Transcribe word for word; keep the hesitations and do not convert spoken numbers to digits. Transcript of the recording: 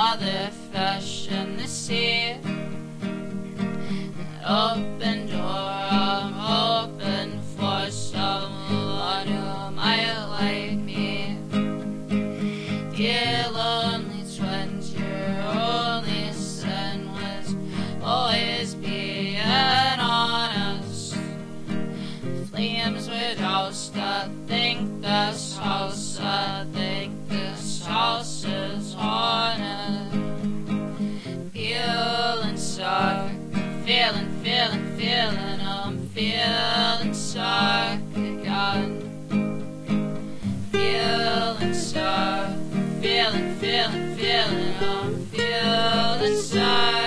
all the fish in the sea. That open door I'm open for someone who might like me. Dear lonely twins, your only sin was always being honest. Flames would house, I think this house, I think this house is haunted. Feeling sorry, feeling, feeling, feeling, I'm feeling sorry again. Feeling sorry, feeling, feeling, feeling, I'm feeling sorry.